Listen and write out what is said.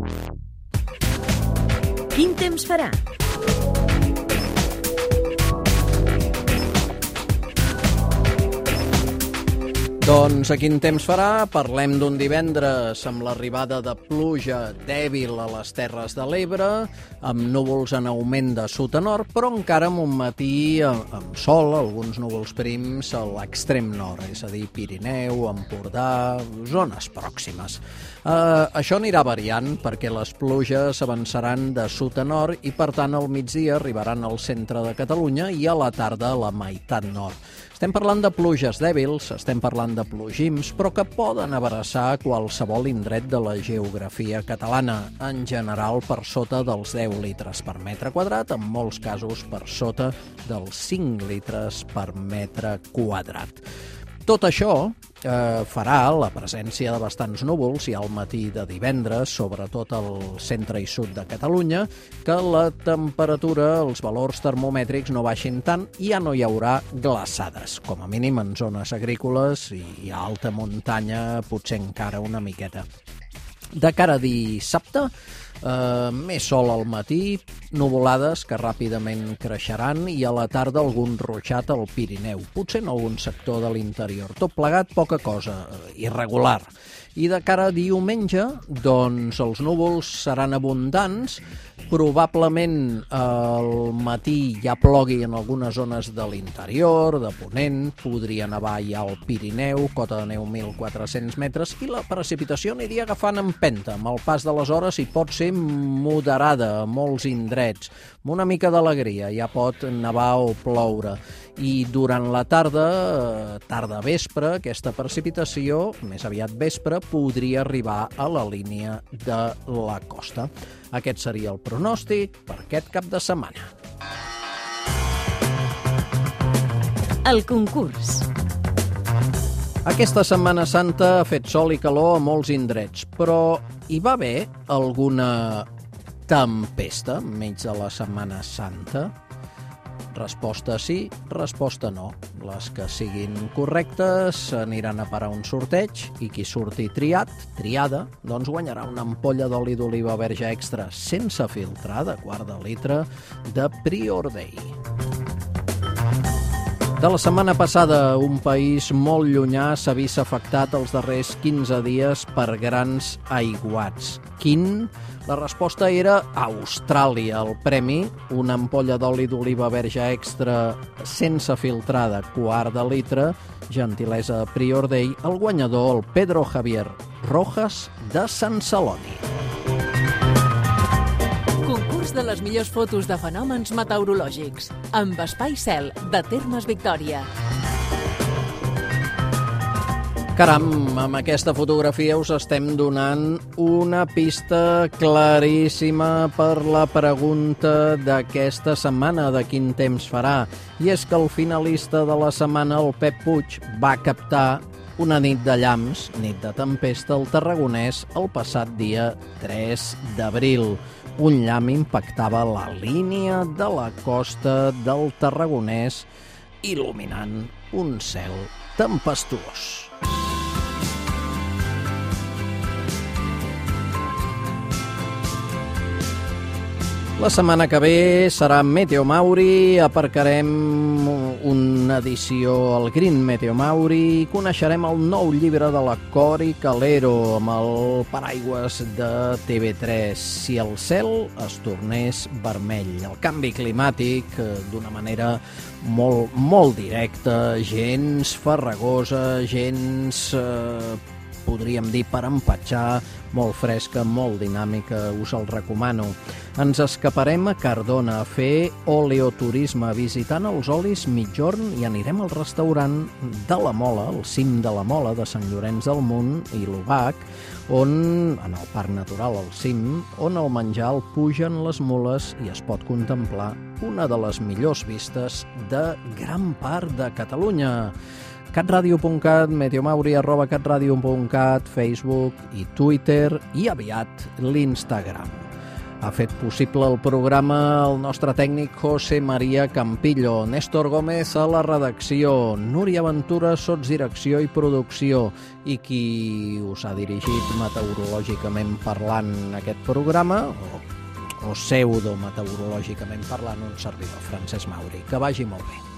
Quin temps farà? Doncs a quin temps farà? Parlem d'un divendres amb l'arribada de pluja dèbil a les Terres de l'Ebre, amb núvols en augment de sud a nord, però encara amb un matí amb sol, alguns núvols prims a l'extrem nord, és a dir, Pirineu, Empordà, zones pròximes. Això anirà variant perquè les pluges avançaran de sud a nord i, per tant, al migdia arribaran al centre de Catalunya i a la tarda a la meitat nord. Estem parlant de pluges dèbils, estem parlant de plogims, però que poden abraçar qualsevol indret de la geografia catalana, en general per sota dels 10 litres per metre quadrat, en molts casos per sota dels 5 litres per metre quadrat. Tot això farà la presència de bastants núvols i al matí de divendres, sobretot al centre i sud de Catalunya, que la temperatura, els valors termomètrics no baixin tant i ja no hi haurà glaçades, com a mínim en zones agrícoles i a alta muntanya potser encara una miqueta. De cara a dissabte, més sol al matí, nuvolades que ràpidament creixeran i a la tarda algun ruixat al Pirineu, potser en algun sector de l'interior. Tot plegat, poca cosa, irregular. I de cara a diumenge, doncs els núvols seran abundants, probablement al matí ja plogui en algunes zones de l'interior, de Ponent, podria nevar ja al Pirineu, cota de neu 1.400 metres, i la precipitació aniria agafant empenta. Amb el pas de les hores i pot ser moderada a molts indrets, amb una mica d'alegria, ja pot nevar o ploure. I durant la tarda-vespre, aquesta precipitació, més aviat vespre, podria arribar a la línia de la costa. Aquest seria el pronòstic per aquest cap de setmana. El concurs. Aquesta Setmana Santa ha fet sol i calor a molts indrets, però hi va haver alguna tempesta enmig de la Setmana Santa? Resposta sí, resposta no. Les que siguin correctes aniran a parar un sorteig i qui surti triada, doncs guanyarà una ampolla d'oli d'oliva verge extra sense filtrar de quart de litre de Prior Day. De la setmana passada, un país molt llunyà s'ha vist afectat els darrers 15 dies per grans aiguats. Quin? La resposta era Austràlia. El premi, una ampolla d'oli d'oliva verge extra sense filtrar de quart de litre, gentilesa de Prior Day, el guanyador, el Pedro Javier Rojas, de Sant Celoni. Concurs de les millors fotos de fenòmens meteorològics, amb Espai Cel, de Termes Victòria. Caram, amb aquesta fotografia us estem donant una pista claríssima per la pregunta d'aquesta setmana, de quin temps farà. I és que el finalista de la setmana, el Pep Puig, va captar una nit de llamps, nit de tempesta, al Tarragonès el passat dia 3 d'abril. Un llamp impactava la línia de la costa del Tarragonès, il·luminant un cel tempestuós. La setmana que ve serà Meteo Mauri, aparcarem una edició al Green Meteo Mauri i coneixerem el nou llibre de la Cori Calero amb el paraigües de TV3, Si el cel es tornés vermell. El canvi climàtic d'una manera molt directa, gens farragosa, gens podríem dir per empatxar, molt fresca, molt dinàmica, us el recomano. Ens escaparem a Cardona a fer oleoturisme, visitant els olis Migjorn, i anirem al restaurant de la Mola, al cim de la Mola de Sant Llorenç del Munt i l'Obac, on, en el Parc Natural al cim, on el menjar el pugen les mules i es pot contemplar una de les millors vistes de gran part de Catalunya. catradio.cat, meteomauri@catradio.cat, Facebook i Twitter i aviat l'Instagram. Ha fet possible el programa el nostre tècnic José María Campillo, Néstor Gómez a la redacció, Núria Ventura, sotsdirecció i producció, i qui us ha dirigit meteorològicament parlant aquest programa, o pseudo-meteorològicament parlant, un servidor, Francesc Mauri. Que vagi molt bé.